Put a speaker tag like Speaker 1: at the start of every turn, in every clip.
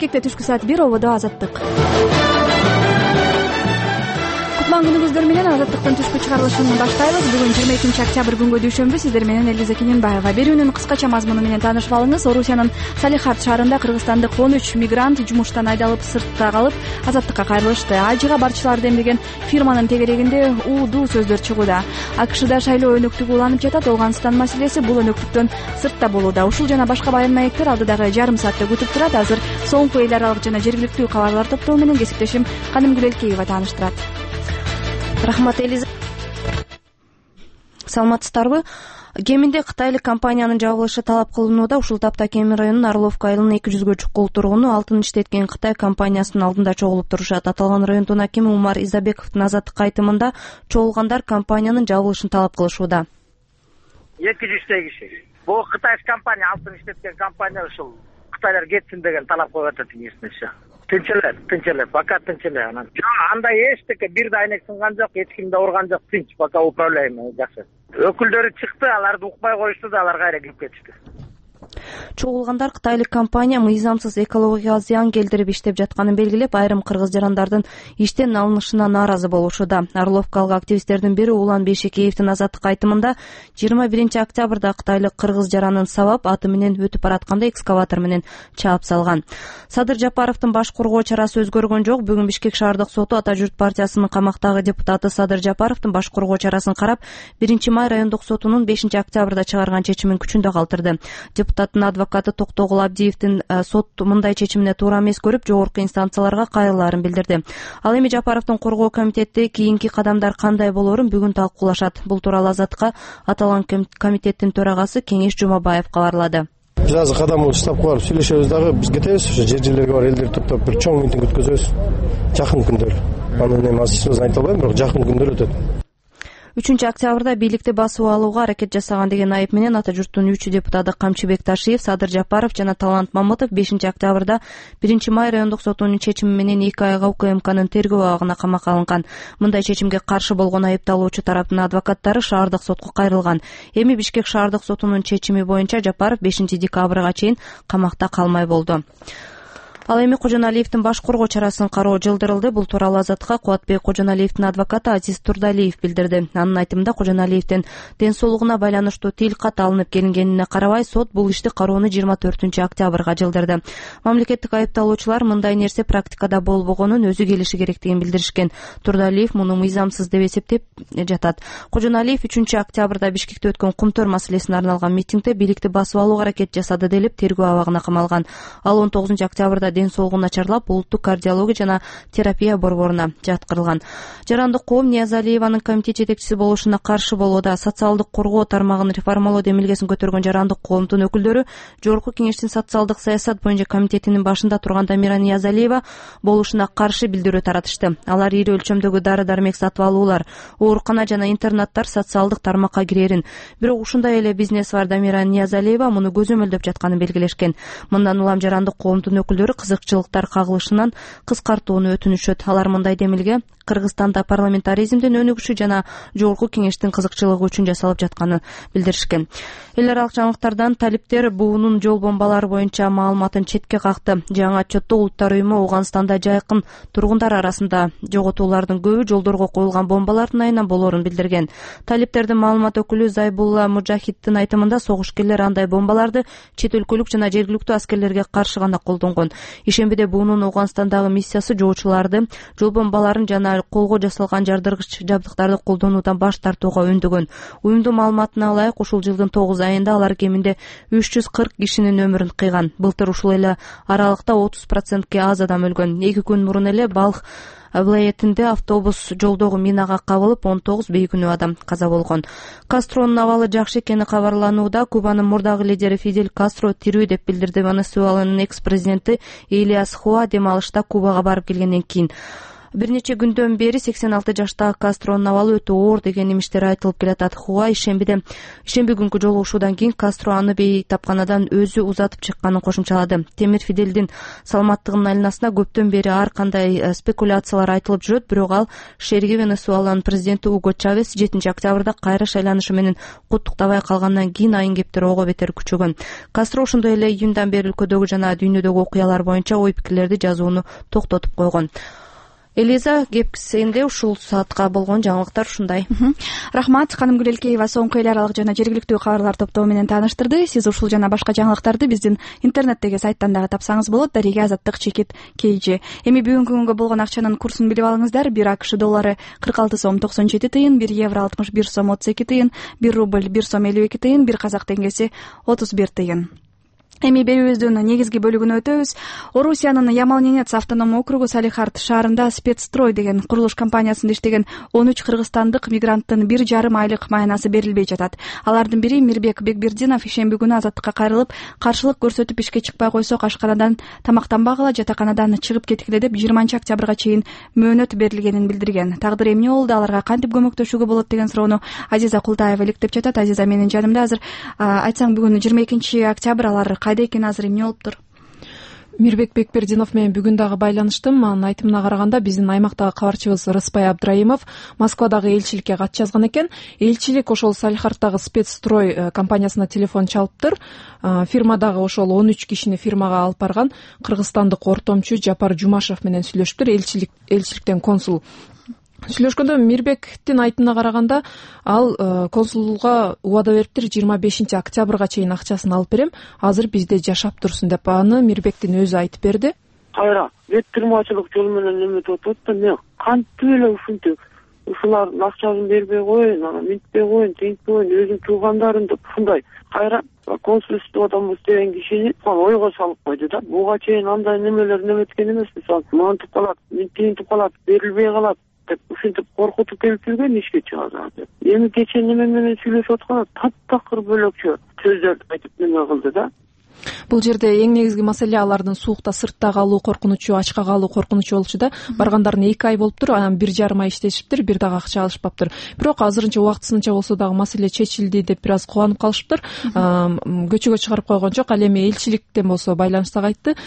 Speaker 1: Бишкекте түшкү саат 1 ободо Азаттык. Кутман күнүңүздөр менен Азаттыктын түшкү чыгарылышын баштайбыз. Бүгүн 22 октябрь күнгө дүйшөмбү. Сиздер менен Элиза Кененбаева. Берүүнүн кыскача мазмуну менен таанышып алыңыз. Орусиянын Салихард шаарында кыргызстандык 13 мигрант жумуштан айдалып сыртта калып Азаттыкка кайрылышты. Ажыга барчыларды эмдеген фирманын тегерегинде уудуу сөздөр чыгууда. АКШда шайлоо өнөктүгү уланып жатат. Афганистан маселеси бул өнөктүктөн сыртта болууда. Ушул жана башка баян маектер алдыдагы жарым саатта күтүп турат. Азыр соңку эл аралык жана жергиликтүү кабарлар топтоо менен кесиптешим Канымгүл Элкеева тааныштырат.
Speaker 2: Рахмат, Элиза. Саламатсыздарбы? Кеминде кытайлык компаниянын жабылышы талап кылынууда. Ушул тапта Кемин районунун Орловка айылынын 200гө чукул тургуну алтын иштеткен Кытай компаниясынын алдында чогулуп турушат. Аталган райондун акими Умар Изабековдун Азаттыкка айтымында чогулгандар компаниянын жабылышын талап кылышууда.
Speaker 3: 200 киши. Бул кытайский компания, алтын иштеткен компания ушул Кытайлар кетсин деген талап коюп атат эсинеше. Тынчелеп, пока тынчелеп анан. Андай эчтеке бир да айнек сынган жок, эч ким да урган жок, тынч, пока управляемый жакшы. Өкүлдөрү чыкты, аларды укпай коюшту да, алар кайра кирип кетишти.
Speaker 2: Чогулгандар кытайлык компания мыйзамсыз экологияга зыян келтирип иштеп жатканын белгилеп, айрым кыргыз жарандардын иштен алынышына нааразы болушууда. Орловкалык активисттердин бири Улан Бейшекеевдин Азаттыкка айтымында 21 октябрда кытайлык кыргыз жаранын сабап аты менен өтүп баратканда экскаватор менен чаап салган. Садыр Жапаровдун баш коргоо чарасы өзгөргөн жок. Бүгүн Бишкек шаардык соту Ата журт партиясынын камактагы депутаты Садыр Жапаровдун баш коргоо чарасын карап, 1 райондук сотунун 5 октябрда чыгарган чечимин күчүндө калтырды. Депутаттын адвокаты Токтогул Абдиевдин сот мындай чечимине туура эмес көрүп, жогорку инстанцияларга кайрылаарын билдирди. Ал эми Жапаровдун коргоо комитети кийинки кадамдар кандай болоорун бүгүн талкуулашат. Бул тууралуу Азаттыкка аталган комитеттин төрагасы Кеңеш Жумабаев кабарлады.
Speaker 4: Биз азыр кадам уштап барып сүйлөшөбүз дагы, биз кетебиз, ошо жер-жерлерге барып элдерди топтоп бир чоң митинг өткөзөбүз. Жакын күндөр. Анын эми азыр айта албайм, бирок жакын күндөр өтөт.
Speaker 2: 3 октябрда бийликти басып алууга аракет жасаган деген айып менен Ата журттун 3 депутаты Камчыбек Ташиев, Садыр Жапаров жана Талант Мамытов 5 октябрда 1 райондук сотунун чечими менен 2 айга УКМКнын тергөө абагына камакка алынган. Мындай чечимге каршы болгон айыпталуучу тараптын адвокаттары шаардык сотко кайрылган. Эми Бишкек шаардык сотунун чечими боюнча Жапаров 5 декабрга чейин камакта калмай болду. Ал эми Кожоналиевдин баш коргоо чарасын кароо жылдырылды. Бул тууралуу Азаттыкка Кубатбек Кожоналиевдин адвокаты Азиз Турдалиев билдирди. Анын айтымында Кожоналиевдин ден соолугуна байланыштуу тилкат алынып келингенине карабай, сот бул ишти кароону 24 октябрга жылдырды. Мамлекеттик айыпталуучулар мындай нерсе практикада болбогонун өзү келиши керектигин билдиришкен. Турдалиев муну мыйзамсыз деп эсептеп жатат. Кожоналиев 3 октябрда Бишкекте өткөн кумтөр маселесине арналган митингде бийликти басып алууга аракет жасады делип тергөө абагына камалган. Ал 19 октябрда ден соолугу начарлап, улуттук кардиология жана терапия борборуна жаткырылган. Жарандык коом Ниязалиеванын комитет жетекчиси болушуна каршы болууда. Социалдык коргоо тармагын реформалоо демилгесин көтөргөн жарандык коомдун өкүлдөрү Жогорку Кеңештин социалдык саясат боюнча комитетинин башында турган Дамира Ниязалиева болушуна каршы билдирүү таратышты. Алар ири өлчөмдөгү дары-дармек сатып алуулар, оорукана жана интернаттар социалдык тармакка кирерин, бирок ушундай эле бизнес бар Дамира Ниязалиева муну көзөмөлдөп жатканын белгилешкен. Мындан улам жарандык коомдун өкүлдөрү кызыкчылыктар кагылышынан кыскартууну өтүнүшөт. Алар мындай демилге Кыргызстанда парламентаризмдин өнүгүшү жана Жогорку Кеңештин кызыкчылыгы үчүн жасалып жатканын билдиришкен. Эл аралык жаңылыктардан талиптер буунун жол бомбалары боюнча маалыматын четке какты. Жаңы отчетто Улуттар уюму Афганистанда жайкын тургундар арасында жоготуулардын көбү жолдорго коюлган бомбалардын айынан болоорун билдирген. Талиптердин маалымат өкүлү Зайбулла Мужахиддин айтымында согушкерлер андай бомбаларды чет өлкөлүк жана жергиликтүү аскерлерге каршы гана колдонгон. Ишембиде буунун Афганистандагы миссиясы жоочуларды жол бомбаларын жана колго жасалган жардыргыч жабдыктарды колдонуудан баш тартууга өндөгөн. Уюмдун маалыматына ылайык, ушул жылдын 9 айында алар кеминде 340 кишинин өмүрүн кыйган. Былтыр ушул эле аралыкта 30%ке аз адам өлгөн. 2 күн мурун эле Балх Вилаятинде автобус жолдогу минага кабылып 19 бейкүнөө адам каза болгон. Кастронун абалы жакшы экени кабарланууда. Кубанын мурдагы лидери Фидель Кастро тирүү деп билдирди Венесуэланын экс-президенти Элиас Хуа дем алышта Кубага барып келгенден кийин. Бир нече күндөн бери 86 жаштагы Кастронун абалы өтө оор деген имиштер айтылып келатат. Хуа ишемби күнкү жолугушуудан кийин Кастро аны бейтапканадан өзү узатып чыкканын кошумчалады. Темир Фиделдин саламаттыгынын айланасына көптөн бери ар кандай спекуляциялар айтылып жүрөт, бирок ал шерги Венесуэланын президенти Уго Чавес 7 октябрда кайра шайланышы менен куттуктабай калгандан кийин айын кептер ого бетер күчөгөн. Кастро ошондой эле июндан бери өлкөдөгү жана дүйнөдөгү окуялар боюнча ой пикирлерди жазууну токтотуп койгон. Элиза, кепсенде ушул саатка болгон жаңылыктар ушундай.
Speaker 1: Рахмат, Каным Гүлелкеева соңку эл аралык жана жергиликтүү кабарлар топтому менен тааныштырды. Сиз ушул жана башка жаңылыктарды биздин интернеттеги сайттан дагы тапсаңыз болот. Дарига Азаттык Чекит KG. Эми бүгүнкү күнгө болгон акчанын курсун билип алыңыздар. 1 АКШ доллары 46 сом 97 тыйын, 1 евро 61 сом 32 тыйын, 1 рубль 1 сом 52 тыйын, 1 казак теңгеси 31 тыйын. Эми берүүбүздүн негизги бөлүгүнө өтөбүз. Орусиянын Ямал-Ненец автономдук округу Салихард шаарында Спецстрой деген курулуш компаниясында иштеген 13 кыргызстандык мигранттын 1,5 айлык маянасы берилбей жатат. Алардын бири Мирбек Бекбердинов ишемби күнү азаттыкка кайрылып, каршылык көрсөтүп ишке чыкпай койсок ашканадан тамактанбагыла, жатаканадан чыгып кеткиле деп 20 октябрга чейин мөөнөт берилгенин билдирген. Тагдыр эмне болду, аларга кантип көмөктөшүүгө болот деген суроону Азиза Култаева иликтеп жатат. Азиза менин жанымда азыр. Айтсаң, бүгүн 22 октябрь, алар кайда экен азыр, эмне болуптур?
Speaker 5: Мирбек Бекбердинов менен бүгүн дагы байланыштым. Анын айтымына караганда биздин аймактагы кабарчыбыз Рыспай Абдраимов Москвадагы элчиликке кат жазган экен. Элчилик ошол Салихарддагы Спецстрой компаниясына телефон чалыптыр. Фирмадагы ошол 13 кишини фирмага алып барган кыргызстандык ортомчу Жапар Жумашев менен сүйлөшүптүр. Элчиликтен консул сүйлөшкөндө Мирбектин айтымына караганда ал консулга убада бериптир, 25 октябрга чейин акчасын алып берем, азыр бизде жашап турсун деп. Аны Мирбектин өзү айтып берди.
Speaker 6: Кайра веттирмачылык жол менен эметип атат да, мен кантип эле ушинтип ушулардын акчасын бербей коеюн, анан минтпей коеюн, тинтпей коеюн, өзүм туугандарым деп ушундай кайра консулстводомуз деген кишини ойго салып койду да. Буга чейин андай немелер неметкен эмеспиз. Монтип калат, минтип калат, берилбей калат деп ушинтип коркутуп келип жүргөн, ишке чыгат деп. Эми кечээ неме менен сүйлөшүп атканда таптакыр бөлөкчө сөздөр айтып неме кылды да.
Speaker 5: Бул жерде эң негизги маселе алардын суукта сыртта калуу коркунучу, ачка калуу коркунучу болчу да. Баргандарына 2 ай болуптур, анан 1,5 ай иштешиптир, бир дагы акча алышпаптыр. Бирок азырынча убактысынча болсо дагы маселе чечилди деп бир аз кубанып калышыптыр. Көчөгө чыгарып койгон жок. Ал эми элчиликтен болсо байланыштак айтты.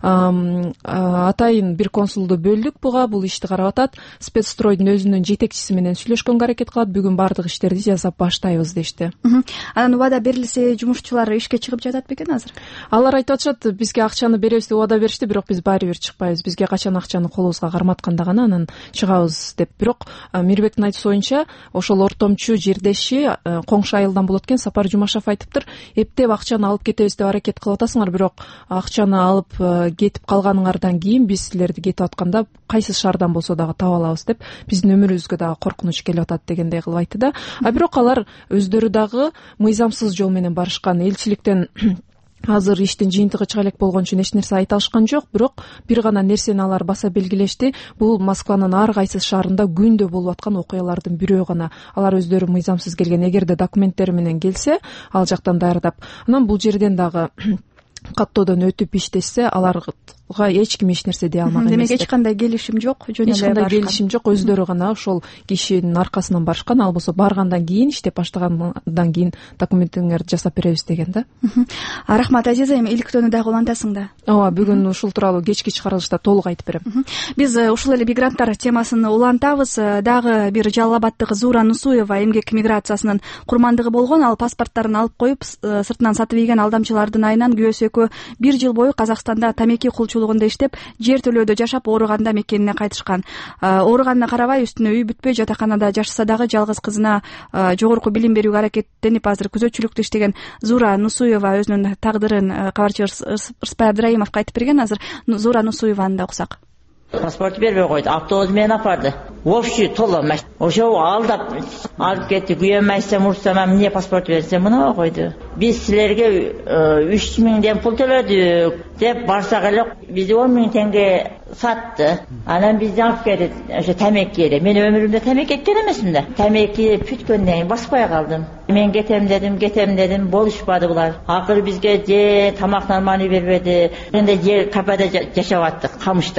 Speaker 5: Атайын бир консулду бөлдүк буга, бул ишти карап атат. Спецстройдун өзүнүн жетекчиси менен сүйлөшкөнгө аракет кылат. Бүгүн баардык иштерди жасап баштайбыз дешти.
Speaker 1: Анан убада берилсе, жумушчулар ишке чыгып жатат бекен азыр?
Speaker 5: Алар айтып атышат, бизге акчаны беребиз деп убада беришти, бирок биз баары бир чыкпайбыз. Бизге качан акчаны колубузга карматканда гана анан чыгабыз деп. Бирок Мирбектин айтуусу боюнча, ошол ортомчу жердеши коңшу айылдан болот экен, Сапар Жумашев айтыптыр, эптеп акчаны алып кетебиз деп аракет кылып атасыңар, бирок акчаны алып кетип калганыңардан кийин биз силерди кетип атканда кайсы шаардан болсо дагы таап алабыз деп, биздин өмүрүбүзгө дагы коркунуч келип атат дегендей кылып айтты да. Бирок алар өздөрү дагы мыйзамсыз жол менен барышкан. Элчиликтен азыр иштин жыйынтыгы чыга элек болгон үчүн эч нерсе айта алышкан жок, бирок бир гана нерсени алар баса белгилешти. Бул Москванын ар кайсы шаарында күндө болуп аткан окуялардын бирөө гана. Алар өздөрү мыйзамсыз келген. Эгерде документтери менен келсе, ал жактан даярдап, анан бул жерден дагы каттоодон өтүп иштешсе, аларга эч ким эч нерсе дей алмаган.
Speaker 1: Демек эч кандай келишим жок, жөн эле
Speaker 5: эч кандай келишим жок, өздөрү гана ошол кишинин аркасынан барышкан. Ал болсо баргандан кийин, иштеп баштагандан кийин документиңерди жасап беребиз деген да.
Speaker 1: Рахмат Азиза, эми иликтөөнү дагы улантасың да.
Speaker 5: Ооба, бүгүн ушул тууралуу кечки чыгарылышта толук айтып берем.
Speaker 1: Биз ушул эле мигранттар темасын улантабыз. Дагы бир Жалал Абадтык Зуура Нусуева эмгек миграциясынын курмандыгы болгон. Ал паспорттарын алып коюп, сыртынан сатып ийген алдамчылардын айынан күйөөсү экөө 1 жыл бою Казакстанда тамеки кулчулугунда иштеп, жер төлөөдө жашап, оорuganda мекенине кайтышкан. Ооруганына карабай, үстүнө үй бүтпөй жатаканада жашаса дагы жалгыз кызына жогорку билим берүүгө аракеттенип, азыр күзөтчүлүктө иштеген Зуура Нусуева өзүнүн тагдырын кабарчыбыз Рыспай Абдраимовго айтып берген. Азыр Зуура Нусуеваны да уксак.
Speaker 7: Паспорт бербей койду, автобус менен апарды. Общий толо ошо алдап алып кетти. Күйөөм айтсам, урсам, эмне паспорт берсем, мына койду. Биз силерге 3000 ден пул төлөдүк деп барсак эле бизди 10 000 теңге сатты. Анан бизди алып келди ошо тамекиге. Мен өмүрүмдө тамеки эккен эмесмин да. Тамеки бүткөндөн кийин баспай калдым. Мен кетем дедим, болушпады булар. Акыры бизге же тамак нормалдуу бербеди. Эми жер кафеде жашап аттык, Камышта.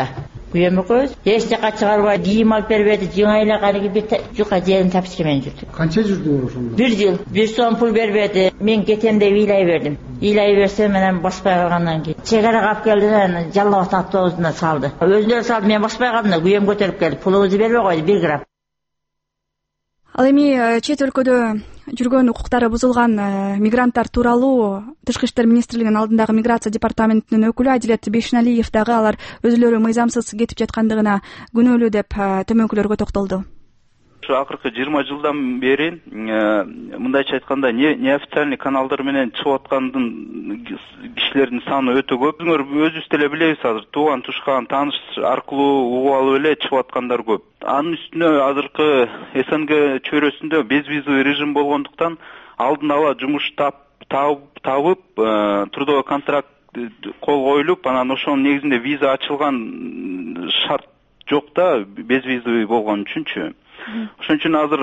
Speaker 7: күйөөм экөөбүз эч жака чыгарбай кийим алып бербеди, жиңай эле кадимки бир жука жерин тапчырып менен жүрдүк.
Speaker 8: Канча жүрдүңөр ошондо?
Speaker 7: 1 жыл. 1 сом пул бербеди. Мен кетем деп ыйлай бердим. Ыйлай берсем менен баспай калгандан кийин чегарага алып келди да Жалал Абад автобусуна салды. Өзүнөр салды, мен баспай калдым да күйөөм көтөрүп келди. Пулубузду бербей койду 1 грамм.
Speaker 1: Ал эми чет өлкөдө жүргөн укуктары бузулган мигранттар тууралуу Тышкы иштер министрлигинин алдындагы миграция департаментинин өкүлү Адилет Бейшеналиев дагы алар өзүлөрү мыйзамсыз кетип жаткандыгына күнөөлүү деп төмөнкүлөргө токтолду.
Speaker 9: Акыркы 20 жылдан бери мындайча айтканда неофициальный каналдар менен чыгып аткандын кишилердин саны өтө көп. Өзүбүз деле билебиз, азыр тууган тушкан тааныш аркылуу угуп алып эле чыгып аткандар көп. Анын үстүнө азыркы СНГ чөйрөсүндө без визовый режим болгондуктан алдын ала жумуш табып трудовой контракт кол коюлуп, анан ошонун негизинде виза ачылган шарт жок да, без визовый болгон үчүнчү. Ошон үчүн азыр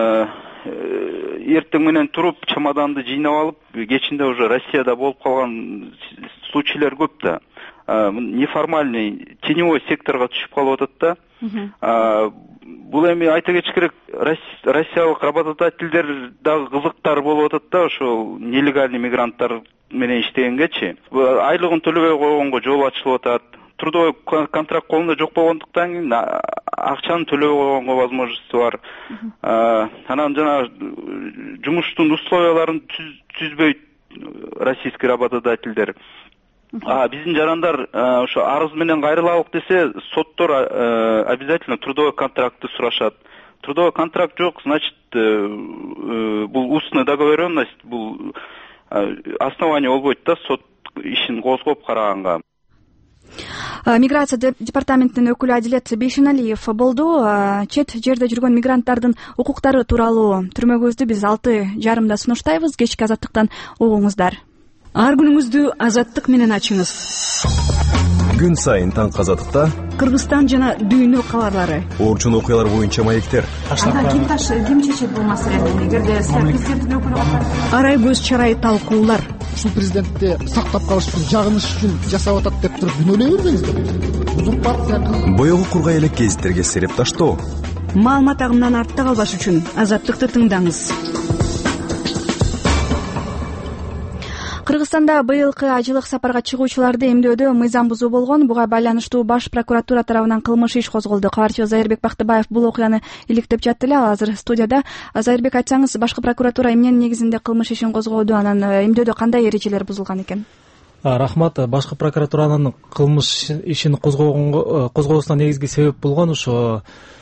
Speaker 9: эртең менен туруп чемоданды жыйнап алып, кечинде уже Россияда болуп калган случайлар көп да. Неформальный теневой секторго түшүп калып атат да. Бул эми айта кетиш керек, россиялык работодательдер дагы кызыктар болуп атат да, ошол нелегальный мигранттар менен иштегенгечи. Айлыгын төлөбөй койгонго жол ачылып атат. Трудовой контракт колунда жок болгондуктан кийин акчаны төлөбөй койгонго возможности бар. Анан жана жумуштун условияларын түзбөйт российский работодательдер. Биздин жарандар ошо арыз менен кайрылабык десе, соттор обязательно трудовой контрактты сурашат. Трудовой контракт жок, значит, бул устная договоренность, бул основание болбойт да, сот ишин козгоп караганга.
Speaker 1: Миграция департаментинин өкүлү Адилет Бейшеналиев болду. Чет жерде жүргөн мигранттардын укуктары тууралуу түрмөгүбүздү биз 6:30 сунуштайбыз. Кечки азаттыктан угуңуздар.
Speaker 10: Ар күнүңүздү азаттык менен ачыңыз.
Speaker 11: Күн сайын таңкы азаттыкта
Speaker 10: Кыргызстан жана дүйнө кабарлары,
Speaker 11: орчун окуялар боюнча маектер.
Speaker 10: Ким чечет бул маселени? Эгерде президенттин өкүлү катары арай көз чарай талкуулар.
Speaker 8: Ушул президентти сактап калыш үчүн, жагыныш үчүн жасап атат деп туруп күнөөлөй бербеңиздер. Узурпация.
Speaker 11: Боёгу кургай элек гезиттерге сереп таштоо.
Speaker 10: Маалымат агымынан артта калбаш үчүн азаттыкты тыңдаңыз.
Speaker 1: Кыргызстанда быйылкы ажылык сапарга чыгуучуларды эмдөөдө мыйзам бузуу болгон. Буга байланыштуу Баш прокуратура тарабынан кылмыш иш козголду. Кабарчыбыз Зайырбек Бактыбаев бул окуяны иликтеп жатты эле. Азыр студияда. Зайырбек, айтсаңыз, Башкы прокуратура эмненин негизинде кылмыш ишин козгоду, анан эмдөөдө кандай эрежелер бузулган экен?
Speaker 12: Рахмат. Башкы прокуратуранын кылмыш ишин козгоосуна негизги себеп болгон ошо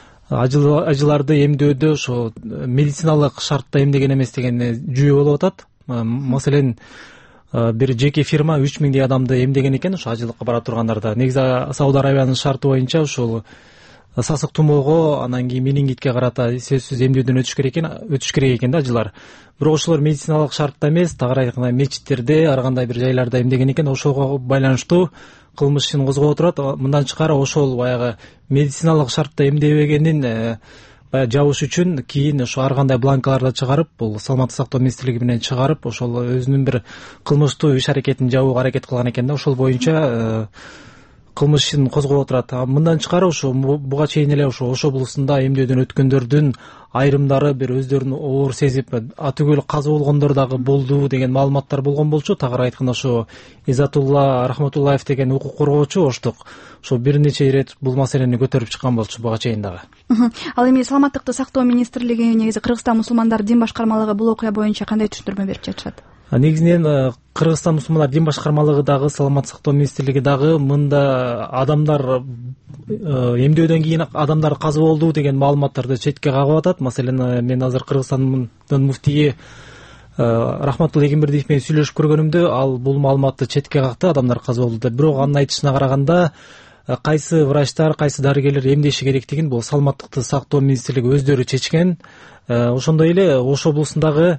Speaker 12: ажыларды эмдөөдө ошо медициналык шартта эмдеген эмес деген жүйө болуп атат. Маселен, бир жеке фирма 3000 адамды эмдеген экен ошо ажылыкка бара тургандарда. Негизи Сауд Арабиянын шарты боюнча ушул сасык тумоого, анан кийин менингитке карата сөзсүз эмдөөдөн өтүш керек экен да ажылар. Бирок ошолор медициналык шартта эмес, тагыраак айтканда мечиттерде, ар кандай бир жайларда эмдеген экен. Ошого байланыштуу кылмыш ишин козгоп турат. Мындан тышкары ошол баягы медициналык шартта эмдебегенин жабыш үчүн кийин ошо ар кандай бланкаларды чыгарып, бул Саламаттык сактоо министрлиги менен чыгарып, ошол өзүнүн бир кылмыштуу иш аракетин жабууга аракет кылган экен да. Ошол боюнча кылмыш ишин козгоп турат. Мындан тышкары ошо буга чейин эле ошо Ош облусунда эмдөөдөн өткөндөрдүн айрымдары бир өздөрүн оор сезип, атүгөл каза болгондор дагы болду деген маалыматтар болгон болчу. Тагыраак айтканда ошо Изатулла Рахматуллаев деген укук коргоочу Оштук ошо бир нече ирет бул маселени көтөрүп чыккан болчу буга чейин дагы.
Speaker 1: Ал эми Саламаттыкты сактоо министрлиги, негизи Кыргызстан мусулмандар дин башкармалыгы бул окуя боюнча кандай түшүндүрмө берип жатышат?
Speaker 12: Негизинен Кыргызстан мусулмандар дин башкармалыгы дагы, Саламаттык сактоо министрлиги дагы мында адамдар эмдөөдөн кийин адамдар каза болду деген маалыматтарды четке кагып атат. Маселен, мен азыр Кыргызстандын муфтийи Рахматулла Эгембердиев менен сүйлөшүп көргөнүмдө, ал бул маалыматты четке какты, адамдар каза болду деп. Бирок анын айтышына караганда, кайсы врачтар, кайсы дарыгерлер эмдеши керектигин бул Саламаттыкты сактоо министрлиги өздөрү чечкен. Ошондой эле Ош облусундагы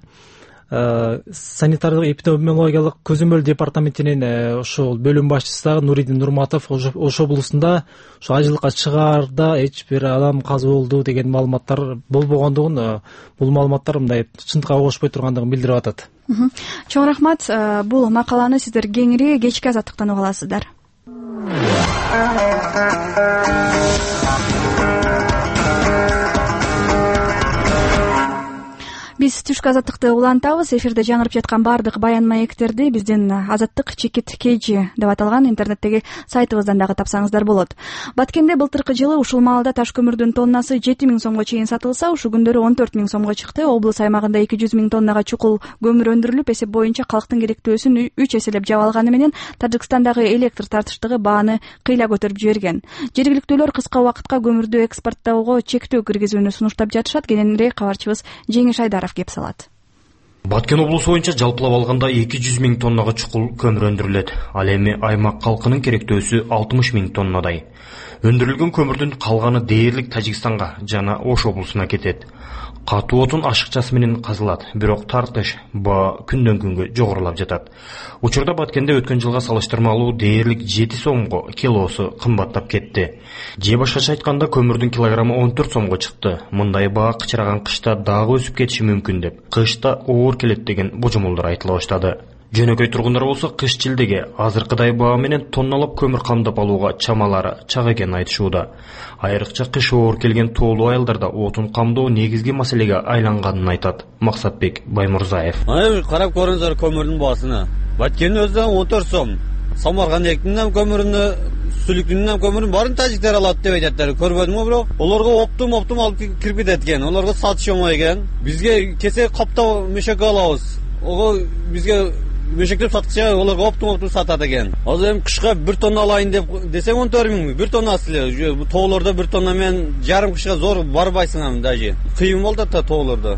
Speaker 12: санитардык эпидемиологиялык көзөмөл департаментинин ошол бөлүм башчысы дагы Нуридин Нурматов Ош облусунда ошо ажылыкка чыгаарда эч бир адам каза болду деген маалыматтар болбогондугун, бул маалыматтар мындай чындыкка оошпой тургандыгын билдирип атат.
Speaker 1: Чоң рахмат. Бул макаланы сиздер кеңири кечки азаттыктан уга аласыздар. Биз түшкү азаттыкты улантабыз. Эфирде жаңырып жаткан баардык баян маектерди биздин азаттык чекит кейжи деп аталган интернеттеги сайтыбыздан дагы тапсаңыздар болот. Баткенде былтыркы жылы ушул маалда таш көмүрдүн тоннасы 7000 сомго чейин сатылса, ушул күндөрү 14000 сомго чыкты. Облус аймагында 200 000 тоннага чукул көмүр өндүрүлүп, эсеп боюнча калктын керектөөсүн 3 эселеп жаба алганы менен Тажикстандагы электр тартыштыгы бааны кыйла көтөрүп жиберген. Жергиликтүүлөр кыска убакытка көмүрдү экспорттоого чектөө киргизүүнү сунуштап жатышат. Кененирээк кабарчыбыз Жеңиш Айдаров кеп салат.
Speaker 13: Баткен облусу боюнча жалпылап алганда 200 000 тоннага чукул көмүр өндүрүлөт. Ал эми аймак калкынын керектөөсү 60 000 тоннадай. Өндүрүлгөн көмүрдүн калганы дээрлик Тажикстанга жана Ош облусуна кетет. Катуу отун ашыкчасы менен казылат, бирок тартыш баа күндөн күнгө жогорулап жатат. Учурда Баткенде өткөн жылга салыштырмалуу дээрлик 7 сомго килосу кымбаттап кетти. Же башкача айтканда көмүрдүн килограммы 14 сомго чыкты. Мындай баа кычыраган кышта дагы өсүп кетиши мүмкүн деп, кышта оор келет деген божомолдор айтыла баштады. Жөнөкөй тургундар болсо кыш жылдеге азыркыдай баа менен тонналап көмүр камдап алууга чамалары чак экенин айтышууда. Айрыкча кыш оор келген тоолуу айылдарда отун камдоо негизги маселеге айланганын айтат Максатбек Баймурзаев.
Speaker 14: Карап көрүңүздөр көмүрдүн баасына. Баткендин өзү 14 сом. Самаркандын көмүрүнө, Сүлүктүн көмүрүн баарын тажиктер алат деп айтаттар. Көрбөдүңбү бирок? Олорго оптум алып кирип кетет экен. Олорго сатыш оңой экен. Бизге кесе каптап мешек алабыз. Ого бизге мешектеп саткыча олорго оптум сатат экен. Азыр эми кышка 1 тонна алайын деп десең 14 000, 1 тонна эле. Тоолордо 1 тонна менен жарым кышка зор барбайсың даже. Кыйын болду да тоолордо.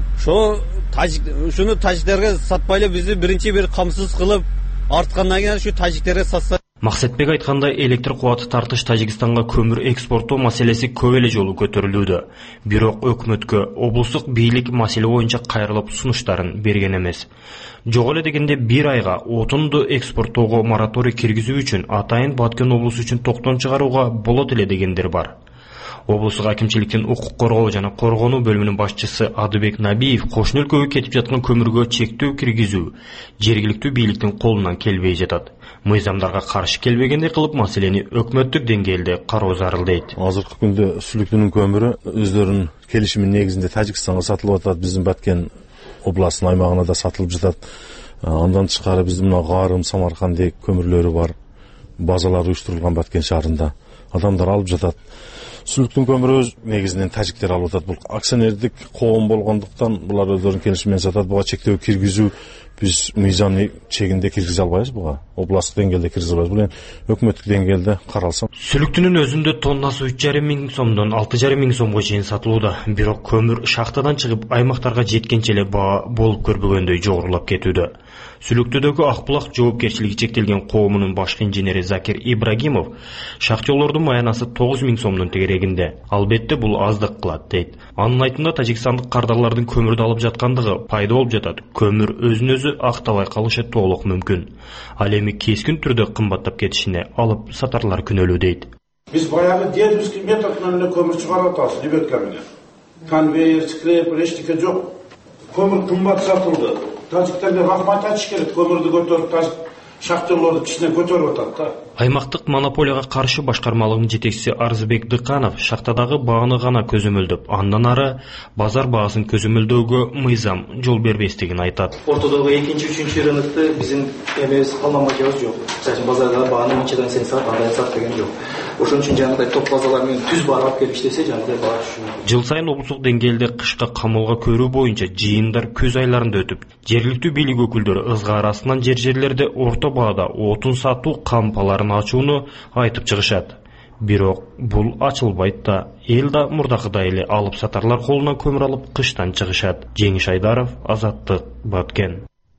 Speaker 14: Ушуну тажиктерге сатпай эле бизди бир камсыз кылып арткандан кийин ушу тажиктерге сатса.
Speaker 13: Максатбек айткандай, электр кубаты тартыш Тажикстанга көмүр экспорттоо маселеси көп эле жолу көтөрүлүүдө. Бирок өкмөткө облустук бийлик маселе боюнча кайрылып сунуштарын берген эмес. Жок эле дегенде 1 айга отунду экспорттоого мораторий киргизүү үчүн атайын Баткен облусу үчүн токтом чыгарууга болот эле дегендер бар. Облустук акимчиликтин укук коргоо жана коргонуу бөлүмүнүн башчысы Адыбек Набиев кошуна өлкөгө кетип жаткан көмүргө чектөө киргизүү жергиликтүү бийликтин колунан келбей жатат. Мыйзамдарга каршы келбегендей кылып маселени өкмөттүк деңгээлде кароо зарыл дейт.
Speaker 15: Азыркы күндө Сүлүктүнүн көмүрү өздөрүнүн келишиминин негизинде Тажикстанга сатылып атат, биздин Баткен областынын аймагына да сатылып жатат. Андан тышкары биздин мына Гарым, Самаркандек көмүрлөрү бар. Базалар уюштурулган Баткен шаарында. Адамдар алып жатат. Сүлүктүн көмүрү негизинен тажиктер алып атат. Бул акционердик коом болгондуктан булар өздөрүнүн келишими менен сатат. Буга чектөө киргизүү биз мыйзамный чегинде киргизе албайбыз буга. Областтык деңгээлде киргизе албайбыз. Бул өкмөттүк деңгээлде каралса.
Speaker 13: Сүлүктүнүн өзүндө тоннасы 3,5 миң сомдон 6,5 миң сомго чейин сатылууда. Бирок көмүр шахтадан чыгып аймактарга жеткенче эле баа болуп көрбөгөндөй жогорулап кетүүдө. Сүлүктүдөгү Акбулак жоопкерчилиги чектелген коомунун башкы инженери Закир Ибрагимов шахтёрлордун маянасы 9 миң сомдун тегерегинде. Албетте бул аздык кылат дейт. Анын айтымында тажикстандык кардарлардын көмүрдү алып жаткандыгы пайда болуп жатат. Көмүр өзүн-өзү актабай калышы толук мүмкүн. Ал эми кескин түрдө кымбаттап кетишине алып сатарлар күнөөлүү дейт.
Speaker 16: Биз баягы дедовский метод менен көмүр чыгарып атабыз лебедка менен. Конвейер, скреп, эчтеке жок. Көмүр кымбат сатылды. Тажиктерге рахмат айтыш керек, көмүрдү көтөрүп шахтерлорду кичине көтөрүп атат да.
Speaker 13: Аймактык монополияга каршы башкармалыгынын жетекчиси Арзыбек Дыканов шахтадагы бааны гана көзөмөлдөп, андан ары базар баасын көзөмөлдөөгө мыйзам жол бербестигин айтат.
Speaker 17: Ортодогу экинчи, үчүнчү рынокто биздин эмебиз калмамачыбыз жок. Мисалы базарда бааны мынчадан сен сат, андай сат деген жок. Ошон үчүн жанагындай топ базалар менен түз барып келип иштесе, жанагындай баа түшүнүлөт.
Speaker 13: Жыл сайын облустук деңгээлде кышка камылга көрүү боюнча жыйындар күз айларында өтүп, жергиликтүү бийлик өкүлдөрү ызгаар астынан жерлерде орто баада отун сатуу кампаларын ачууну айтып чыгышат. Бирок бул ачылбайт да, эл да мурдакыдай эле алып сатарлар колунан көмүр алып кыштан чыгышат. Жеңиш Айдаров, Азаттык, Баткен.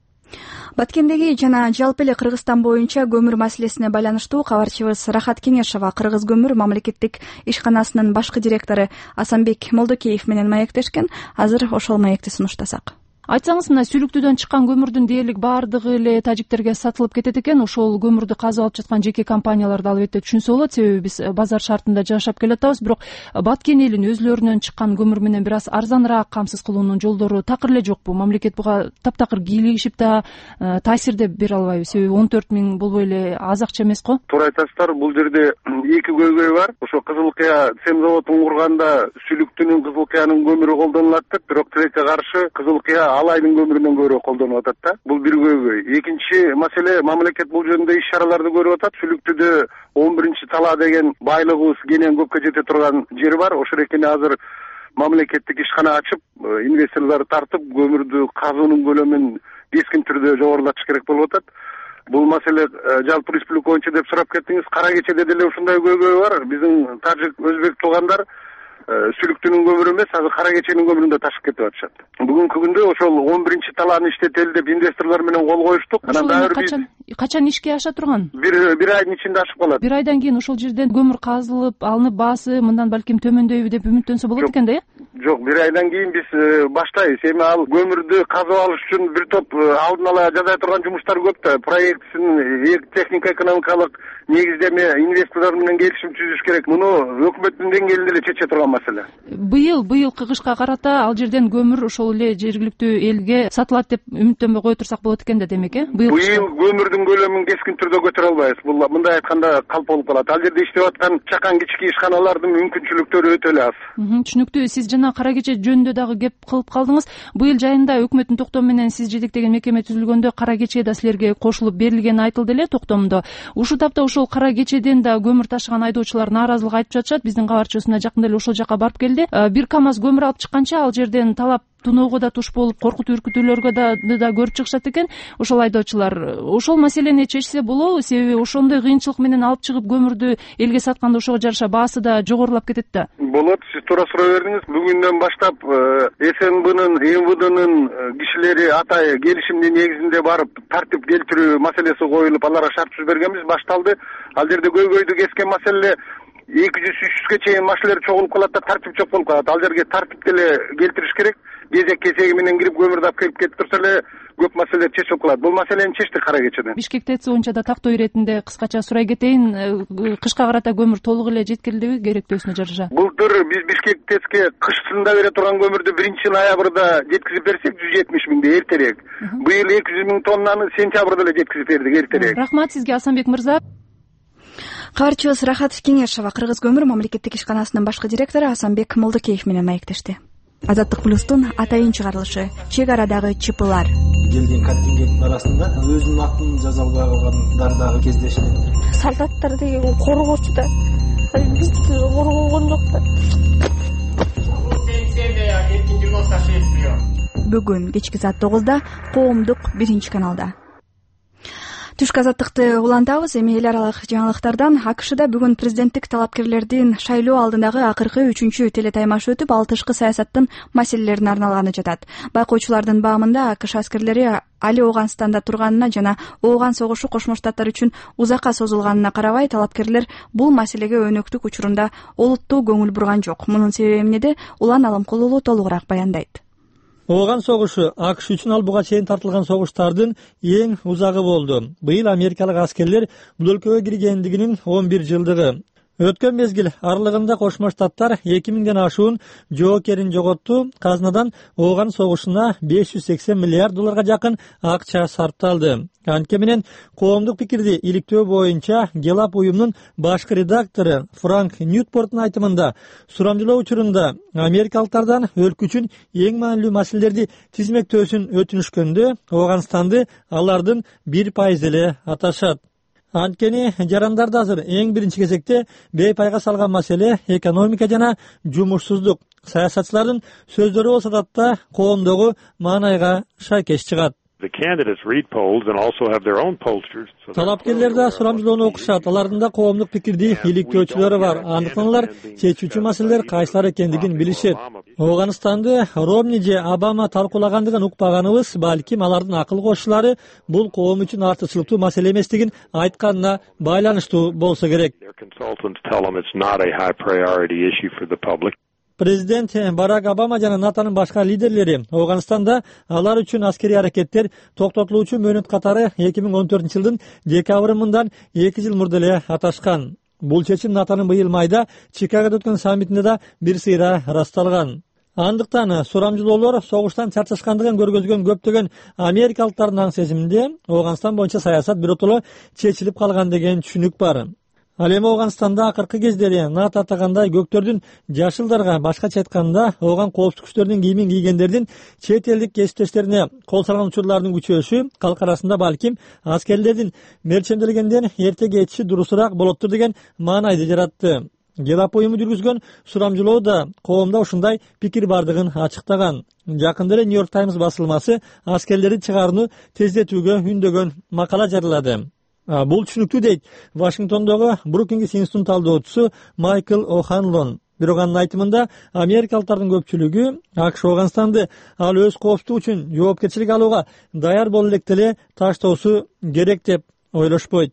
Speaker 1: Баткендеги жана жалпы эле Кыргызстан боюнча көмүр маселесине байланыштуу кабарчыбыз Рахат Кеңешова Кыргыз көмүр мамлекеттик ишканасынын башкы директору Асанбек Молдокеев менен маектешкен. Азыр ошол маекти сунуштасак.
Speaker 5: Айтсаңыз, мына сүлүктүүдөн чыккан көмүрдүн дээрлик баардыгы эле тажиктерге сатылып кетет экен. Ошол көмүрдү казып алып жаткан жеке компанияларды албетте түшүнсө болот, себеби биз базар шартында жашап келатабыз. Бирок Баткен элин өзүлөрүнөн чыккан көмүр менен бир аз арзаныраак камсыз кылуунун жолдору такыр эле жокпу? Мамлекет буга таптакыр кийлигишип да таасир деп бере албайбы? Себеби 14 миң болбой эле аз акча эмес го.
Speaker 18: Туура айтасыздар, бул жерде эки көйгөй бар. Ошо Кызыл Кыя сем заводун курганда сүлүктүнүн Кызыл Кыянын көмүрү колдонулат деп, бирок тилекке каршы Кызыл Кыя Алайдын көмүрүнөн көрө колдонуп атат да. Бул бир көйгөй. Экинчи маселе, мамлекет бул жөнүндө иш-чараларды көрүп атат. Сүлүктүдө 11-тала деген байлыгыбыз кенен көпкө жете турган жер бар. Ошол экени азыр мамлекеттик ишкана ачып, инвесторлорду тартып, көмүрдү казуунун көлөмүн кескин түрдө жогорулатыш керек болуп атат. Бул маселе жалпы республика боюнча деп сурап кеттиңиз. Кара Кечеде деле ушундай көйгөй бар. Биздин тажик, өзбек туугандар сүлүктүнүн көмүрү эмес, азыр Кара Кеченин көмүрүн да ташып кетип атышат. Бүгүнкү күндө ошол 11-талааны иштетели деп инвесторлор менен кол коюштук.
Speaker 5: Анан дагы качан ишке аша турган?
Speaker 18: Бир айдын ичинде ашып калат.
Speaker 5: Бир айдан кийин ошол жерден көмүр казылып, алынып, баасы мындан балким төмөндөйбү деп үмүттөнсө болот экен да, э?
Speaker 18: Жок, бир айдан кийин биз баштайбыз. Эми ал көмүрдү казып алыш үчүн бир топ алдын ала жасай турган жумуштар көп да. Проектсин техника экономикалык негиздеме инвесторлор менен келишим түзүш керек. Муну өкмөттүн деңгээлинде эле чече турган маселе.
Speaker 5: Быйылкы кышка карата ал жерден көмүр ошол эле жергиликтүү элге сатылат деп үмүттөнбөй кое турсак болот экен да, демек, э?
Speaker 18: Быйыл көмүрдүн көлөмүн кескин түрдө көтөрө албайбыз. Бул мындай айтканда калп болуп калат. Ал жерде иштеп аткан чакан кички ишканалардын мүмкүнчүлүктөрү өтө эле аз.
Speaker 5: Түшүнүктүү. Сиз жана Кара Кече жөнүндө дагы кеп кылып калдыңыз. Быйыл жайында өкмөттүн токтому менен сиз жетектеген мекеме түзүлгөндө Кара Кече да силерге кошулуп берилгени айтылды эле токтомдо. Ушул тапта ошол Кара Кечеден да көмүр ташыган айдоочулар нааразылык айтып жатышат. Биздин кабарчыбыз жакында эле ошол жака барып келди. Бир КАМАЗ көмүр алып чыкканча ал жерден талап туноого да туш болуп, коркутуу үркүтүүлөргө да көрүп чыгышат экен ошол айдоочулар. Ошол маселени чечсе болобу? Себеби ошондой кыйынчылык менен алып чыгып көмүрдү элге сатканда ошого жараша баасы да жогорулап кетет да.
Speaker 18: Болот, сиз туура суроо бердиңиз. Бүгүндөн баштап СНБнын, МВДнын кишилери атай келишимдин негизинде барып тартип келтирүү маселеси коюлуп, аларга шарт түзүп бергенбиз, башталды. Ал жерде көйгөйдү кескен маселе 200-300ге чейин машиналар чогулуп калат да, тартип жок болуп калат. Ал жерге тартип деле келтириш керек. Кезек кесеги менен кирип көмүрдү алып келип кетип турса эле көп маселелер чечилип калат. Бул маселени чечтик Кара Кечеден.
Speaker 5: Бишкек ТЭЦ боюнча да тактоо иретинде кыскача сурай кетейин. Кышка карата көмүр толук эле жеткирилдиби керектөөсүнө жараша?
Speaker 18: Былтыр биз Бишкек ТЭЦке кышында бере турган көмүрдү 1-ноябрда жеткизип берсек 170 миңди эртерээк. Быйыл 200 миң тоннаны сентябрда эле жеткизип бердик эртерээк.
Speaker 5: Рахмат сизге, Асанбек мырза.
Speaker 1: Кабарчыбыз Рахат Кеңешова Кыргыз көмүр мамлекеттик ишканасынын башкы директору Асанбек Молдокеев менен маектешти. Азаттык плюстун атайын чыгарылышы чек арадагы ЧПлар.
Speaker 17: Келген контингенттин арасында өзүнүн атын жаза албай калгандар дагы кездешти.
Speaker 19: Солдаттар деген коргоочу да, бизди коргогон жок да.
Speaker 1: Бүгүн кечки саат 9-да коомдук 1-каналда. Түшкү азаттыкты улантабыз. Эми эл аралык жаңылыктардан АКШда бүгүн президенттик талапкерлердин шайлоо алдындагы акыркы 3-чү телетаймаш өтүп, ал тышкы саясаттын маселелерине арналганы жатат. Байкоочулардын баамында АКШ аскерлери али Ооганстанда турганына жана Ооган согушу Кошмо Штаттар үчүн узакка созулганына карабай, талапкерлер бул маселеге өнөктүк учурунда олуттуу көңүл бурган жок. Мунун себеби эмнеде? Улан Алымкулуулу толугураак баяндайт.
Speaker 20: Ооган согушу АКШ үчүн ал буга чейин тартылган согуштардын эң узагы болду. Быйыл америкалык аскерлер бул өлкөгө киргендигинин 11 жылдыгы. Өткөн мезгил аралыгында Кошмо Штаттар 2000ден ашуун жоокерин жоготту. Казнадан Ооган согушуна $580 миллиард жакын акча сарпталды. Анткени менен коомдук пикирди иликтөө боюнча Гелап уюмунун башкы редактору Франк Ньютпорттун айтымында, сурамжылоо учурунда америкалыктардан өлкө үчүн эң маанилүү маселелерди тизмектөөсүн өтүнүшкөндө Ооганстанды алардын 1% эле аташат. Анткени жарандарды азыр эң биринчи кезекте бейпайга салган маселе экономика жана жумушсуздук. Саясатчылардын сөздөрү болсо да коомдогу маанайга шайкеш чыгат. Талапкерлер да сурамжылоону окушат. Алардын да коомдук пикирди иликтөөчүлөрү бар. Андыктан алар чечүүчү маселелер кайсылар экендигин билишет. Ооганстанды Ромни же Обама талкуулагандыгын укпаганыбыз балким алардын акыл кошуулары бул коом үчүн артыкчылыктуу маселе эместигин айтканына байланыштуу болсо керек. Президент Барак Обама жана НАТОнун башка лидерлери Ооганстанда алар үчүн аскерий аракеттер токтотулуучу мөөнөт катары 2014-жылдын декабрындан 2 жыл мурда эле аташкан. Бул чечим НАТОнун быйыл майда Чикагода өткөн саммитинде да бир сыйра ырасталган. Андыктан сурамжылоолор согуштан чарчашкандыгын көргөзгөн көптөгөн америкалыктардын аң сезиминде Ооганстан боюнча саясат биротоло чечилип калган деген түшүнүк бар. Ал эми Ооганстанда акыркы кездери НАТО атагандай көктөрдүн жашылдарга, башкача айтканда Ооган коопсуздук күчтөрүнүн кийимин кийгендердин чет элдик кесиптештерине кол салган учурлардын күчөшү калк арасында балким аскерлердин мерчемделгенден эртеге этиши дурусураак болоттур деген маанайды жаратты. Гелап уюму жүргүзгөн сурамжылоо да коомдо ушундай пикир бардыгын ачыктаган. Жакында эле New York Times басылмасы аскерлерди чыгарууну тездетүүгө үндөгөн макала жарыялады. Бул түшүнүктүү дейт Вашингтондогу Брукингс институтунун талдоочусу Майкл О'Ханлон. Бирок анын айтымында америкалыктардын көпчүлүгү АКШ Ооганстанды ал өз коопсуздугу үчүн жоопкерчилик алууга даяр боло электе эле таштоосу керек деп ойлошпойт.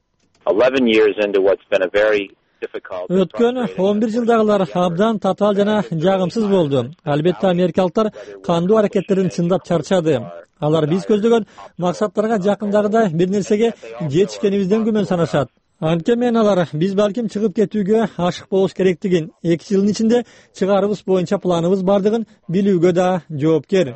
Speaker 20: Өткөн 11 жылдагылар абдан татаал жана жагымсыз болду. Албетте америкалыктар кандуу аракеттерин чындап чарчады. Алар биз көздөгөн максаттарга жакындагыдай бир нерсеге жетишкенибизден күмөн санашат. Анткени алар биз балким чыгып кетүүгө ашык болуш керектигин, 2 жылдын ичинде чыгарыбыз боюнча планыбыз бардыгын билүүгө да жоопкер.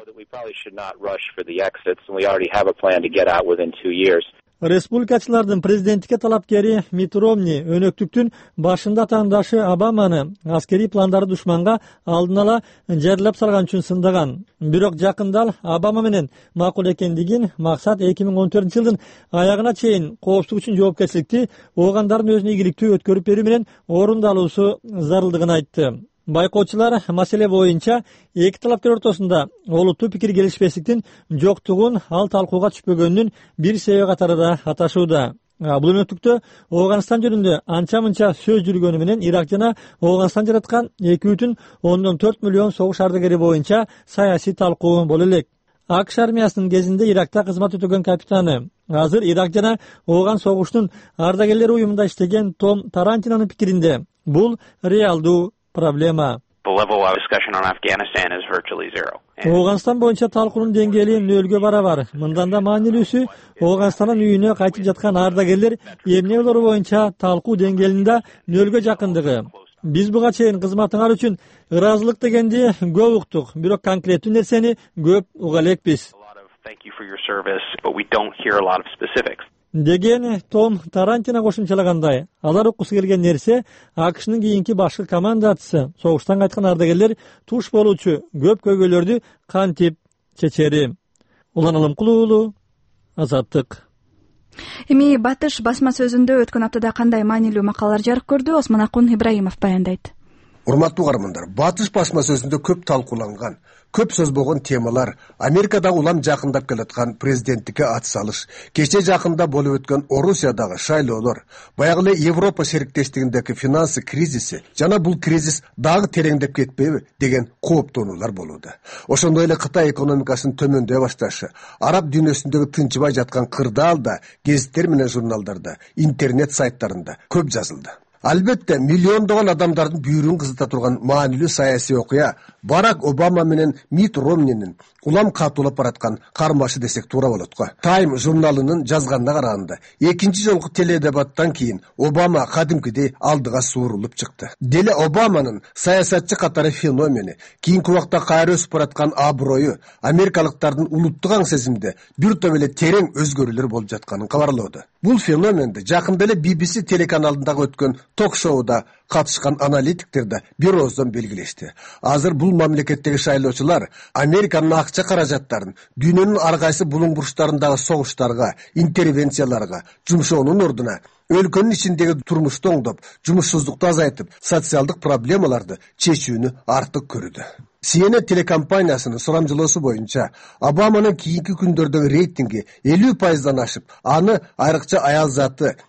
Speaker 20: Республикачылардын президенттикке талапкери Митт Ромни өнөктүктүн башында таңдашы Обаманы аскерий пландары душманга алдын ала жарыялап салган үчүн сындаган. Бирок жакында Обама менен макул экендигин, максат 2014-жылдын аягына чейин коопсуздук үчүн жоопкерчиликти Оогандардын өзүнө ийгиликтүү өткөрүп берүү менен орундалуусу зарылдыгын айтты. Байкоочулар маселе боюнча эки талапкер ортосунда олуттуу пикир келишпестиктин жоктугун, ал талкууга түшпөгөнүнүн бир себеби катары да аташууда. Бул өнөктүктө Ооганстан жөнүндө анча-мынча сөз жүргөнү менен Ирак жана Ооганстан жараткан 2,4 миллион согуш ардагери боюнча саясий талкуу боло элек. АКШ армиясынын кезинде Иракта кызмат өтөгөн капитаны, азыр Ирак жана Ооган согуштун ардагерлери уюмунда иштеген Том Тарантинонун пикиринде бул реалдуу проблема. Ооганстан боюнча талкуунун деңгээли нөлгө барабар. Мындан да маанилүүсү Ооганстандын үйүнө кайтып жаткан ардагерлер эмне болору боюнча талкуу деңгээлинде нөлгө жакындыгы. Биз буга чейин кызматыңар үчүн ыраазылык дегенди көп уктук, бирок конкреттүү нерсени көп уга элекпиз деген Том Тарантино кошумчалагандай. Алар уккусу келген нерсе АКШнын кийинки башкы командачысы, согуштан кайткан ардагерлер туш болуучу көп көйгөйлөрдү кантип чечери. Улан Алымкул уулу, Азаттык.
Speaker 1: Эми Батыш басма сөзүндө өткөн аптада кандай маанилүү макалалар жарык көрдү? Осмон Акун Ибраимов баяндайт.
Speaker 21: Урматтуу каармандар, Батыш басма сөзүндө көп талкууланган, көп сөз болгон темалар Америкадагы улам жакындап келаткан президенттикке ат салыш, кече жакында болуп өткөн Орусиядагы шайлоолор, баягы эле Европа шериктештигиндеги финансы кризиси жана бул кризис дагы тереңдеп кетпейби деген кооптонуулар болууда. Ошондой эле Кытай экономикасынын төмөндөй башташы, араб дүйнөсүндөгү тынчыбай жаткан кырдаал да гезиттер менен журналдарда, интернет сайттарында көп жазылды. Албетте миллиондогон адамдардын бүйүрүн кызыта турган маанилүү саясий окуя Барак Обама менен Митт Ромнинин улам катуулап бараткан кармашы десек туура болот го. Time журналынын жазганына караганда, экинчи жолку теледебаттан кийин Обама кадимкидей алдыга суурулуп чыкты. Деле Обаманын саясатчы катары феномени, кийинки убакта кайра өсүп бараткан аброю америкалыктардын улуттук аң сезимде бир топ эле терең өзгөрүүлөр болуп жатканын кабарлоодо. Бул феноменди жакында эле BBC телеканалындагы өткөн ток-шоуда катышкан аналитиктер да бир ооздон белгилешти. Азыр бул мамлекеттеги шайлоочулар Американын акча каражаттарын дүйнөнүн ар кайсы булуң бурчтарындагы согуштарга, интервенцияларга жумшоонун ордуна өлкөнүн ичиндеги турмушту оңдоп, жумушсуздукту азайтып, социалдык проблемаларды чечүүнү артык көрүүдө. CNN телекомпаниясынын сурамжылоосу боюнча Обаманын кийинки күндөрдөгү рейтинги 50%дан ашып, аны айрыкча аял заты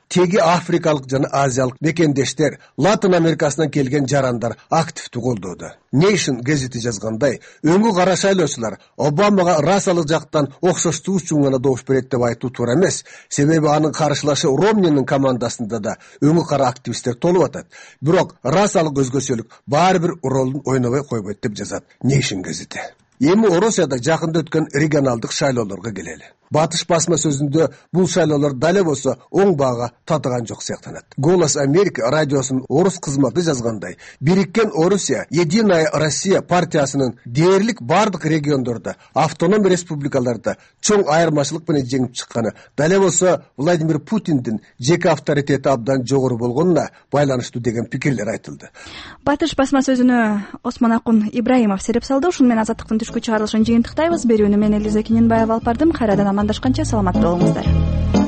Speaker 21: теги африкалык жана азиялык мекендештер, Латын Америкасынан келген жарандар активдүү колдоду. Nation газети жазгандай, өңү кара шайлоочулар Обамага расалык жактан окшоштугу үчүн гана добуш берет деп айтуу туура эмес. Себеби анын каршылашы Ромнинин командасында да өңү кара активисттер толуп атат. Бирок расалык өзгөчөлүк баары бир ролун ойнобой койбойт деп жазат Nation газети. Эми Орусияда жакында өткөн регионалдык шайлоолорго келели. Батыш басма сөзүндө бул шайлоолор дале болсо оң баага татыган жок сыяктанат. Голос Америки радиосунун орус кызматы жазгандай, Бириккен Орусия, Единая Россия партиясынын дээрлик бардык региондордо, автоном республикаларда чоң айырмачылык менен жеңип чыкканы, дале болсо Владимир Путиндин жеке авторитети абдан жогору болгонуна байланыштуу деген пикирлер айтылды.
Speaker 1: Батыш басма сөзүнө Осмон Акун Ибраимов сереп салды. Ушуну менен азаттыктын түшкү чыгарылышын жыйынтыктайбыз. Берүүнү мен Элиза Кененбаева алып бардым. Кайрадан амандашканча саламатта болуңуздар.